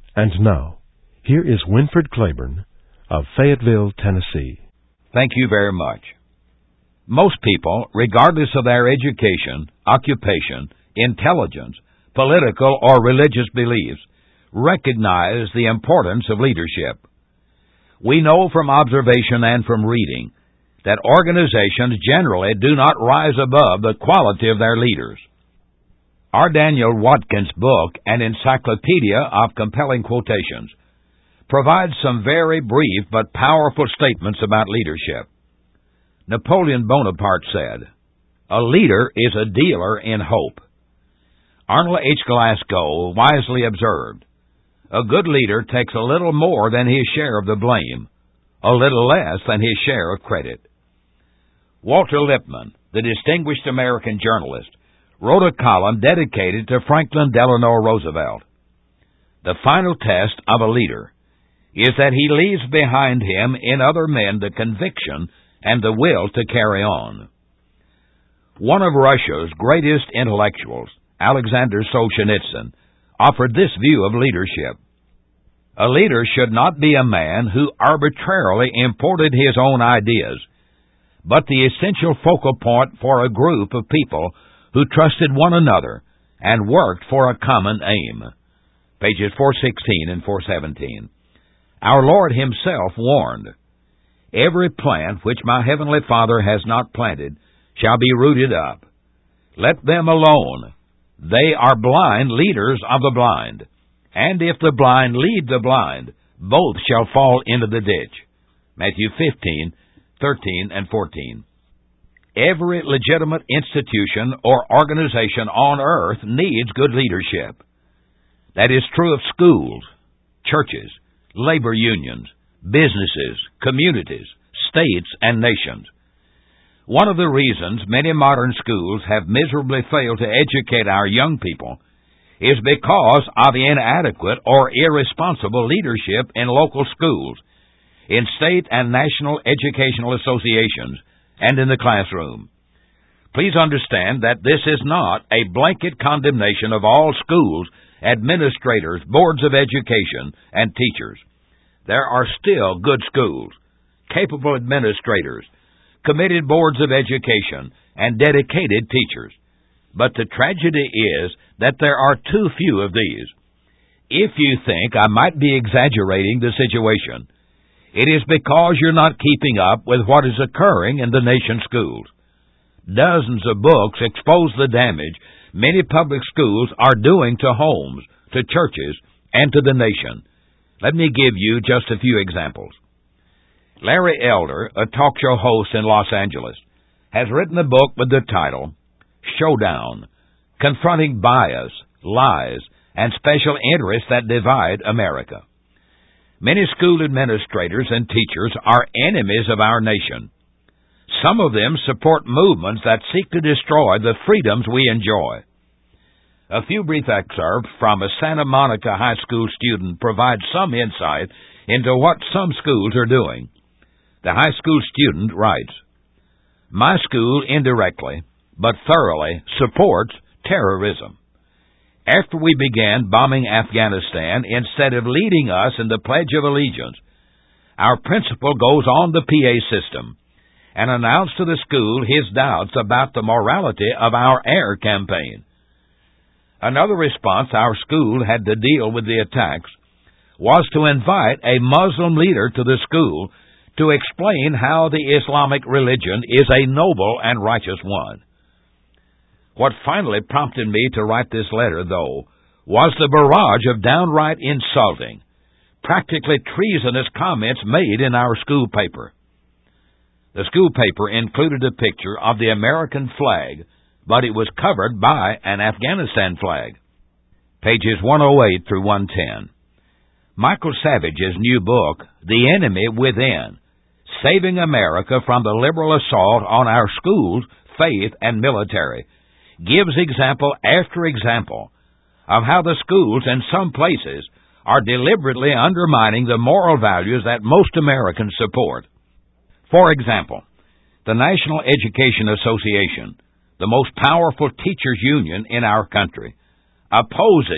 And now, here is Winford Claiborne of Fayetteville, Tennessee. Thank you very much. Most people, regardless of their education, occupation, intelligence, political or religious beliefs, recognize the importance of leadership. We know from observation and from reading that organizations generally do not rise above the quality of their leaders. R. Daniel Watkins' book, An Encyclopedia of Compelling Quotations, provides some very brief but powerful statements about leadership. Napoleon Bonaparte said, "A leader is a dealer in hope." Arnold H. Glasgow wisely observed, "A good leader takes a little more than his share of the blame, a little less than his share of credit." Walter Lippmann, the distinguished American journalist, wrote a column dedicated to Franklin Delano Roosevelt. The final test of a leader is that he leaves behind him in other men the conviction and the will to carry on. One of Russia's greatest intellectuals, Alexander Solzhenitsyn, offered this view of leadership. A leader should not be a man who arbitrarily imported his own ideas, but the essential focal point for a group of people who trusted one another and worked for a common aim. Pages 416 and 417. Our Lord Himself warned, "Every plant which my heavenly Father has not planted shall be rooted up. Let them alone. They are blind leaders of the blind. And if the blind lead the blind, both shall fall into the ditch." Matthew 15:13 and 14. Every legitimate institution or organization on earth needs good leadership. That is true of schools, churches, labor unions, businesses, communities, states, and nations. One of the reasons many modern schools have miserably failed to educate our young people is because of inadequate or irresponsible leadership in local schools, in state and national educational associations, and in the classroom. Please understand that this is not a blanket condemnation of all schools, administrators, boards of education, and teachers. There are still good schools, capable administrators, committed boards of education, and dedicated teachers. But the tragedy is that there are too few of these. If you think I might be exaggerating the situation, it is because you're not keeping up with what is occurring in the nation's schools. Dozens of books expose the damage many public schools are doing to homes, to churches, and to the nation. Let me give you just a few examples. Larry Elder, a talk show host in Los Angeles, has written a book with the title, Showdown: Confronting Bias, Lies, and Special Interests That Divide America. Many school administrators and teachers are enemies of our nation. Some of them support movements that seek to destroy the freedoms we enjoy. A few brief excerpts from a Santa Monica high school student provide some insight into what some schools are doing. The high school student writes, "My school indirectly, but thoroughly, supports terrorism. After we began bombing Afghanistan, instead of leading us in the Pledge of Allegiance, our principal goes on the PA system and announced to the school his doubts about the morality of our air campaign. Another response our school had to deal with the attacks was to invite a Muslim leader to the school to explain how the Islamic religion is a noble and righteous one. What finally prompted me to write this letter, though, was the barrage of downright insulting, practically treasonous comments made in our school paper. The school paper included a picture of the American flag, but it was covered by an Afghanistan flag." Pages 108 through 110. Michael Savage's new book, The Enemy Within, Saving America from the Liberal Assault on Our Schools, Faith, and Military, gives example after example of how the schools in some places are deliberately undermining the moral values that most Americans support. For example, the National Education Association, the most powerful teachers' union in our country, opposes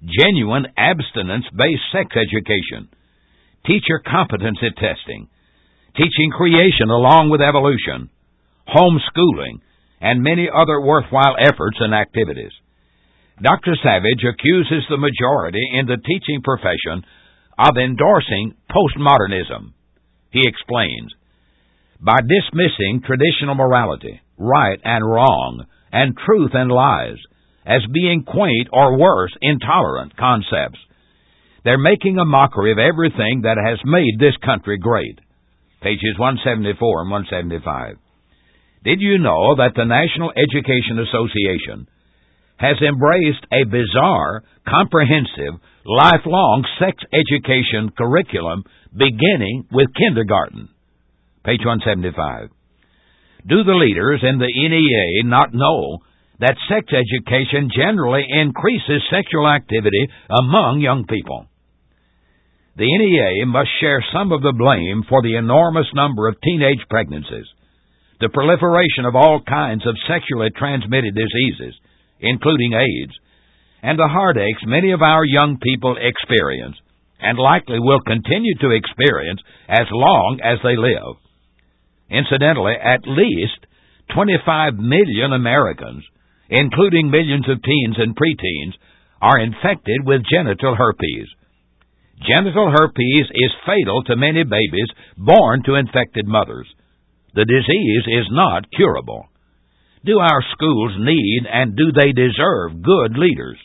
genuine abstinence-based sex education, teacher competency testing, teaching creation along with evolution, homeschooling, and many other worthwhile efforts and activities. Dr. Savage accuses the majority in the teaching profession of endorsing postmodernism. He explains, by dismissing traditional morality, right and wrong, and truth and lies, as being quaint or worse, intolerant concepts, they're making a mockery of everything that has made this country great. Pages 174 and 175. Did you know that the National Education Association has embraced a bizarre, comprehensive, lifelong sex education curriculum beginning with kindergarten? Page 175. Do the leaders in the NEA not know that sex education generally increases sexual activity among young people? The NEA must share some of the blame for the enormous number of teenage pregnancies, the proliferation of all kinds of sexually transmitted diseases, including AIDS, and the heartaches many of our young people experience, and likely will continue to experience as long as they live. Incidentally, at least 25 million Americans, including millions of teens and preteens, are infected with genital herpes. Genital herpes is fatal to many babies born to infected mothers. The disease is not curable. Do our schools need and do they deserve good leaders?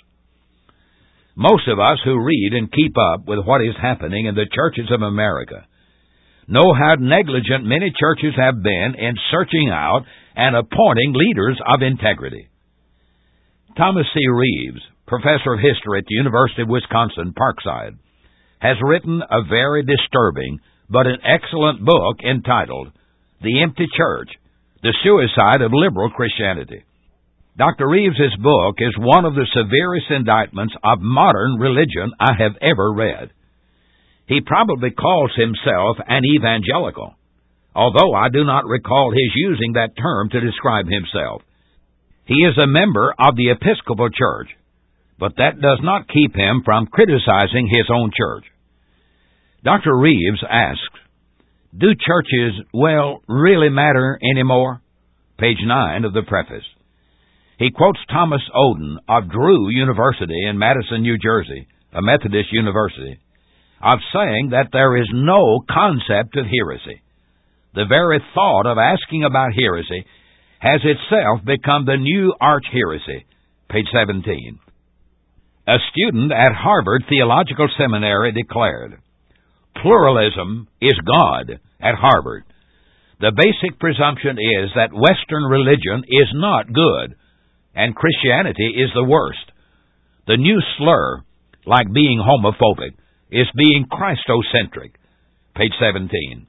Most of us who read and keep up with what is happening in the churches of America know how negligent many churches have been in searching out and appointing leaders of integrity. Thomas C. Reeves, professor of history at the University of Wisconsin, Parkside, has written a very disturbing but an excellent book entitled The Empty Church, The Suicide of Liberal Christianity. Dr. Reeves's book is one of the severest indictments of modern religion I have ever read. He probably calls himself an evangelical, although I do not recall his using that term to describe himself. He is a member of the Episcopal Church, but that does not keep him from criticizing his own church. Dr. Reeves asks, do churches, really matter anymore? Page 9 of the preface. He quotes Thomas Oden of Drew University in Madison, New Jersey, a Methodist university, of saying that there is no concept of heresy. The very thought of asking about heresy has itself become the new arch-heresy. Page 17. A student at Harvard Theological Seminary declared, pluralism is God at Harvard. The basic presumption is that Western religion is not good, and Christianity is the worst. The new slur, like being homophobic, is being Christocentric. Page 17.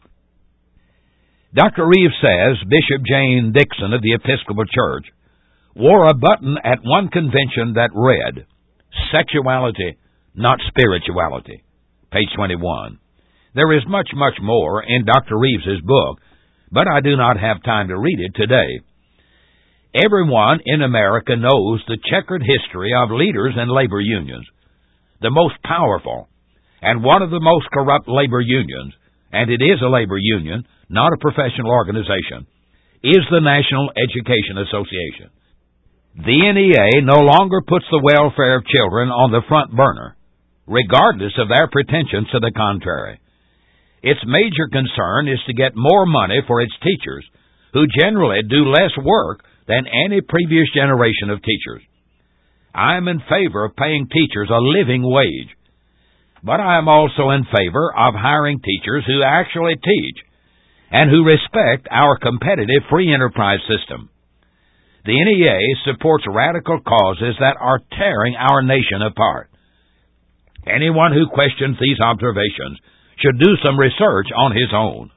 Dr. Reeves says Bishop Jane Dixon of the Episcopal Church wore a button at one convention that read, sexuality, not spirituality. Page 21. There is much, much more in Dr. Reeves's book, but I do not have time to read it today. Everyone in America knows the checkered history of leaders and labor unions. The most powerful and one of the most corrupt labor unions, and it is a labor union, not a professional organization, is the National Education Association. The NEA no longer puts the welfare of children on the front burner, regardless of their pretensions to the contrary. Its major concern is to get more money for its teachers, who generally do less work than any previous generation of teachers. I am in favor of paying teachers a living wage, but I am also in favor of hiring teachers who actually teach and who respect our competitive free enterprise system. The NEA supports radical causes that are tearing our nation apart. Anyone who questions these observations should do some research on his own.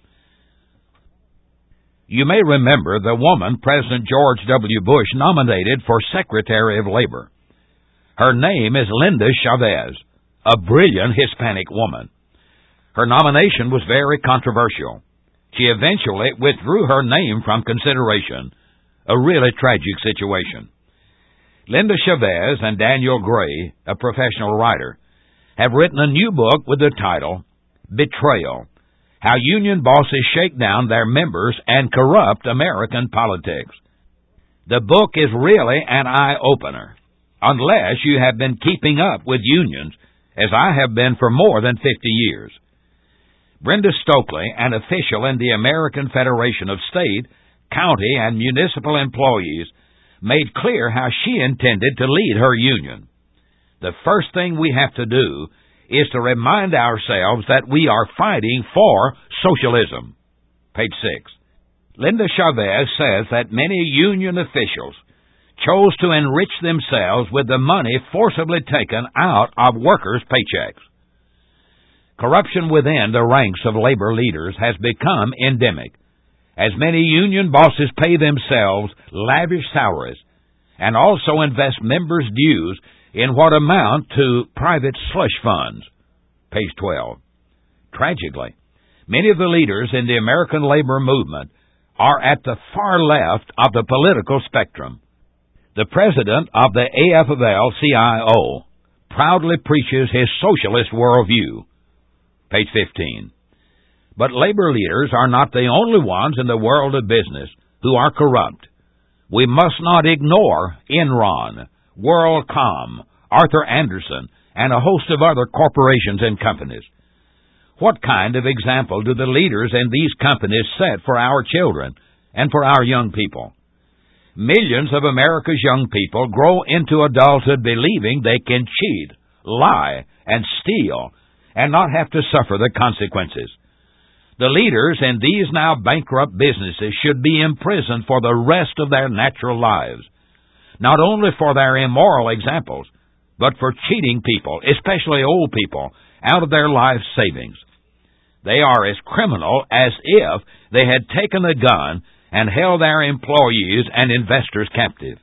You may remember the woman President George W. Bush nominated for Secretary of Labor. Her name is Linda Chavez, a brilliant Hispanic woman. Her nomination was very controversial. She eventually withdrew her name from consideration, a really tragic situation. Linda Chavez and Daniel Gray, a professional writer, have written a new book with the title, Betrayal: How Union Bosses Shake Down Their Members and Corrupt American Politics. The book is really an eye-opener, unless you have been keeping up with unions, as I have been for more than 50 years. Brenda Stokely, an official in the American Federation of State, County, and Municipal Employees, made clear how she intended to lead her union. The first thing we have to do is to remind ourselves that we are fighting for socialism. Page 6. Linda Chavez says that many union officials chose to enrich themselves with the money forcibly taken out of workers' paychecks. Corruption within the ranks of labor leaders has become endemic, as many union bosses pay themselves lavish salaries and also invest members' dues in what amount to private slush funds. Page 12. Tragically, many of the leaders in the American labor movement are at the far left of the political spectrum. The president of the AFL-CIO proudly preaches his socialist worldview. Page 15. But labor leaders are not the only ones in the world of business who are corrupt. We must not ignore Enron, WorldCom, Arthur Andersen, and a host of other corporations and companies. What kind of example do the leaders in these companies set for our children and for our young people? Millions of America's young people grow into adulthood believing they can cheat, lie, and steal, and not have to suffer the consequences. The leaders in these now bankrupt businesses should be imprisoned for the rest of their natural lives, not only for their immoral examples, but for cheating people, especially old people, out of their life savings. They are as criminal as if they had taken a gun and held their employees and investors captive.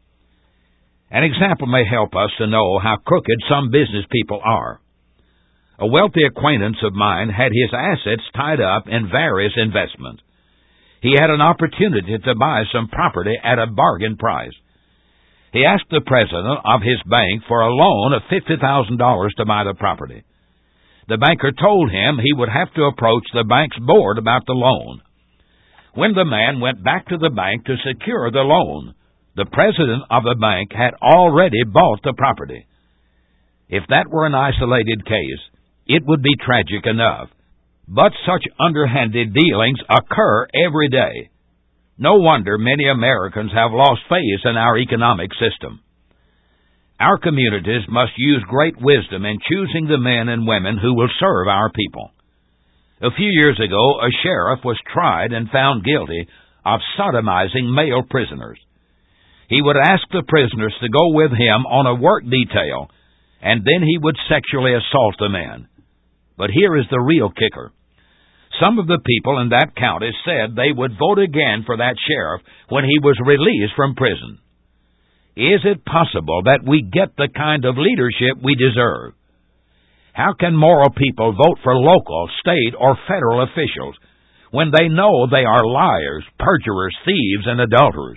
An example may help us to know how crooked some business people are. A wealthy acquaintance of mine had his assets tied up in various investments. He had an opportunity to buy some property at a bargain price. He asked the president of his bank for a loan of $50,000 to buy the property. The banker told him he would have to approach the bank's board about the loan. When the man went back to the bank to secure the loan, the president of the bank had already bought the property. If that were an isolated case, it would be tragic enough. But such underhanded dealings occur every day. No wonder many Americans have lost faith in our economic system. Our communities must use great wisdom in choosing the men and women who will serve our people. A few years ago, a sheriff was tried and found guilty of sodomizing male prisoners. He would ask the prisoners to go with him on a work detail, and then he would sexually assault the men. But here is the real kicker. Some of the people in that county said they would vote again for that sheriff when he was released from prison. Is it possible that we get the kind of leadership we deserve? How can moral people vote for local, state, or federal officials when they know they are liars, perjurers, thieves, and adulterers?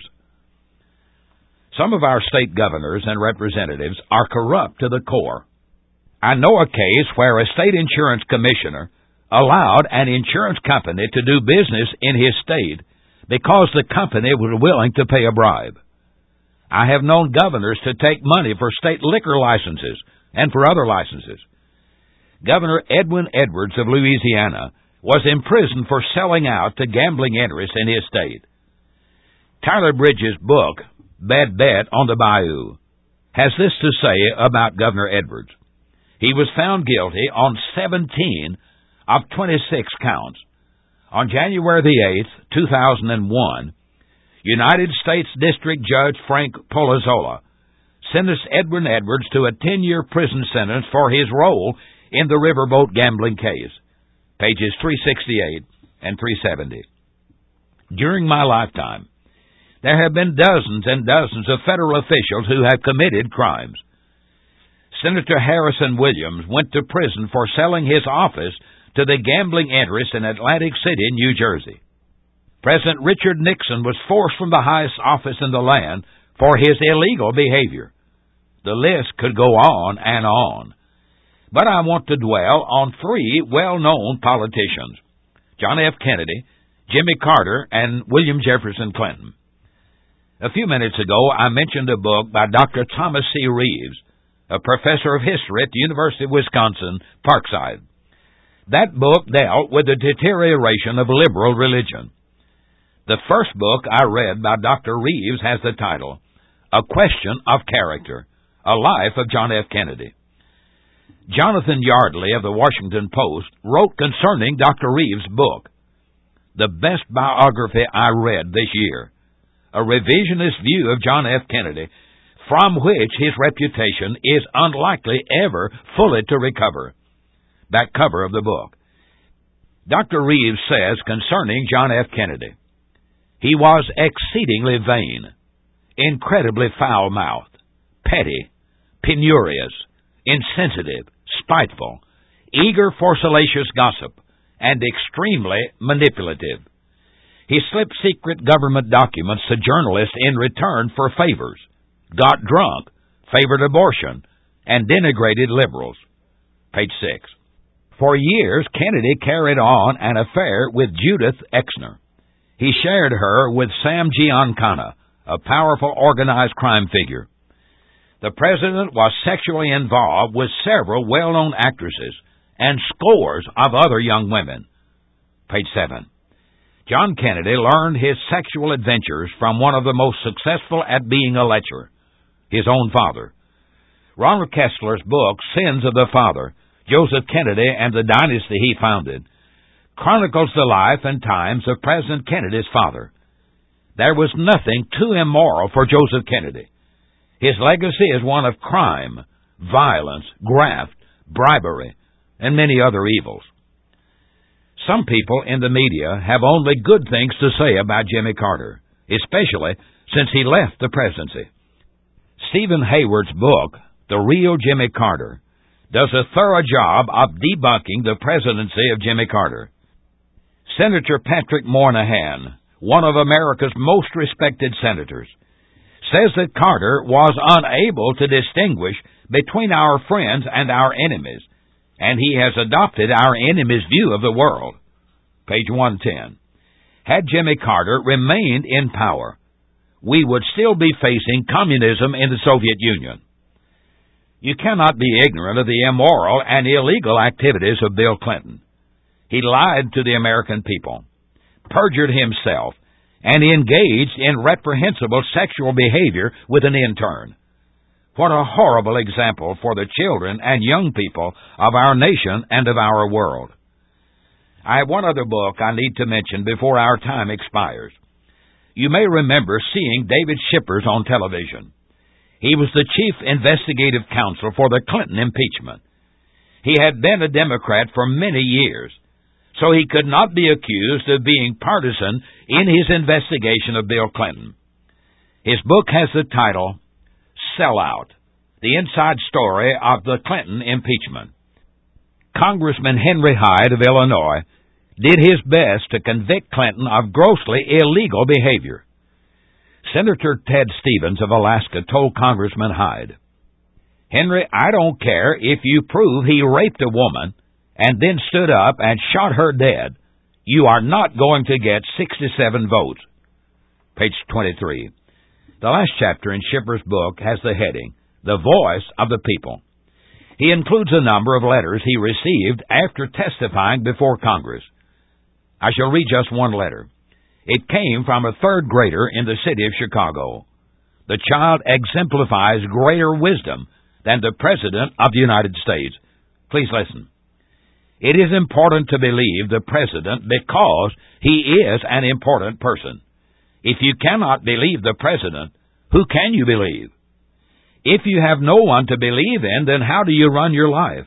Some of our state governors and representatives are corrupt to the core. I know a case where a state insurance commissioner allowed an insurance company to do business in his state because the company was willing to pay a bribe. I have known governors to take money for state liquor licenses and for other licenses. Governor Edwin Edwards of Louisiana was imprisoned for selling out to gambling interests in his state. Tyler Bridges' book, Bad Bet on the Bayou, has this to say about Governor Edwards. He was found guilty on 17 of 26 counts. On January the 8th, 2001, United States District Judge Frank Polizzola sentenced Edwin Edwards to a 10-year prison sentence for his role in the riverboat gambling case. Pages 368 and 370. During my lifetime, there have been dozens and dozens of federal officials who have committed crimes. Senator Harrison Williams went to prison for selling his office to the gambling interests in Atlantic City, New Jersey. President Richard Nixon was forced from the highest office in the land for his illegal behavior. The list could go on and on. But I want to dwell on three well-known politicians: John F. Kennedy, Jimmy Carter, and William Jefferson Clinton. A few minutes ago, I mentioned a book by Dr. Thomas C. Reeves, a professor of history at the University of Wisconsin, Parkside. That book dealt with the deterioration of liberal religion. The first book I read by Dr. Reeves has the title, A Question of Character, A Life of John F. Kennedy. Jonathan Yardley of the Washington Post wrote concerning Dr. Reeves' book, the best biography I read this year, a revisionist view of John F. Kennedy, from which his reputation is unlikely ever fully to recover. Back cover of the book. Dr. Reeves says concerning John F. Kennedy, he was exceedingly vain, incredibly foul-mouthed, petty, penurious, insensitive, spiteful, eager for salacious gossip, and extremely manipulative. He slipped secret government documents to journalists in return for favors, got drunk, favored abortion, and denigrated liberals. Page 6. For years, Kennedy carried on an affair with Judith Exner. He shared her with Sam Giancana, a powerful organized crime figure. The president was sexually involved with several well-known actresses and scores of other young women. Page 7. John Kennedy learned his sexual adventures from one of the most successful at being a lecher, his own father. Ronald Kessler's book, Sins of the Father, Joseph Kennedy and the Dynasty He Founded, chronicles the life and times of President Kennedy's father. There was nothing too immoral for Joseph Kennedy. His legacy is one of crime, violence, graft, bribery, and many other evils. Some people in the media have only good things to say about Jimmy Carter, especially since he left the presidency. Stephen Hayward's book, The Real Jimmy Carter, does a thorough job of debunking the presidency of Jimmy Carter. Senator Patrick Moynihan, one of America's most respected senators, says that Carter was unable to distinguish between our friends and our enemies, and he has adopted our enemies' view of the world. Page 110. Had Jimmy Carter remained in power, we would still be facing communism in the Soviet Union. You cannot be ignorant of the immoral and illegal activities of Bill Clinton. He lied to the American people, perjured himself, and engaged in reprehensible sexual behavior with an intern. What a horrible example for the children and young people of our nation and of our world. I have one other book I need to mention before our time expires. You may remember seeing David Shippers on television. He was the chief investigative counsel for the Clinton impeachment. He had been a Democrat for many years, so he could not be accused of being partisan in his investigation of Bill Clinton. His book has the title, Sellout, the Inside Story of the Clinton Impeachment. Congressman Henry Hyde of Illinois did his best to convict Clinton of grossly illegal behavior. Senator Ted Stevens of Alaska told Congressman Hyde, Henry, I don't care if you prove he raped a woman and then stood up and shot her dead. You are not going to get 67 votes. Page 23. The last chapter in Shippers' book has the heading, The Voice of the People. He includes a number of letters he received after testifying before Congress. I shall read just one letter. It came from a third grader in the city of Chicago. The child exemplifies greater wisdom than the President of the United States. Please listen. It is important to believe the President because he is an important person. If you cannot believe the President, who can you believe? If you have no one to believe in, then how do you run your life?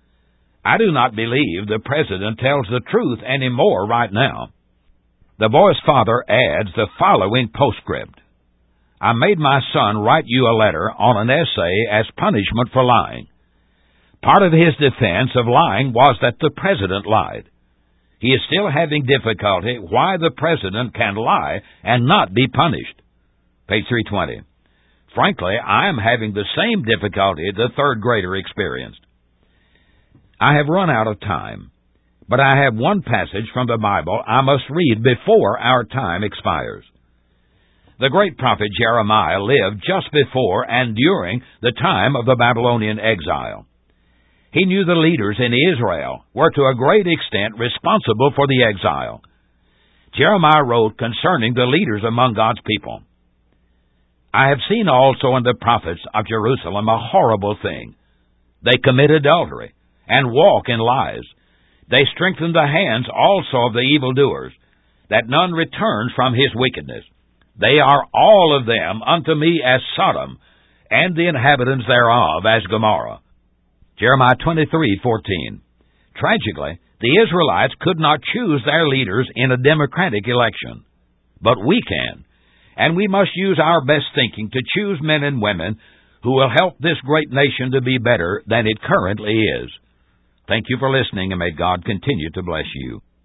I do not believe the President tells the truth anymore right now. The boy's father adds the following postscript. I made my son write you a letter on an essay as punishment for lying. Part of his defense of lying was that the President lied. He is still having difficulty why the President can lie and not be punished. Page 320. Frankly, I am having the same difficulty the third grader experienced. I have run out of time, but I have one passage from the Bible I must read before our time expires. The great prophet Jeremiah lived just before and during the time of the Babylonian exile. He knew the leaders in Israel were to a great extent responsible for the exile. Jeremiah wrote concerning the leaders among God's people, I have seen also in the prophets of Jerusalem a horrible thing. They commit adultery and walk in lies. They strengthen the hands also of the evildoers, that none returns from his wickedness. They are all of them unto me as Sodom, and the inhabitants thereof as Gomorrah. Jeremiah 23:14. Tragically, the Israelites could not choose their leaders in a democratic election. But we can, and we must use our best thinking to choose men and women who will help this great nation to be better than it currently is. Thank you for listening, and may God continue to bless you.